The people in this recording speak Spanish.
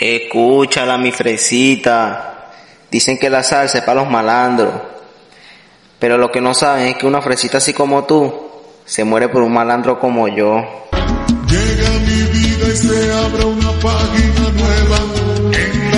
Escúchala, mi fresita. Dicen que la salsa es para los malandros. Pero lo que no saben es que una fresita así como tú se muere por un malandro como yo. Llega a mi vida y se abre una página nueva.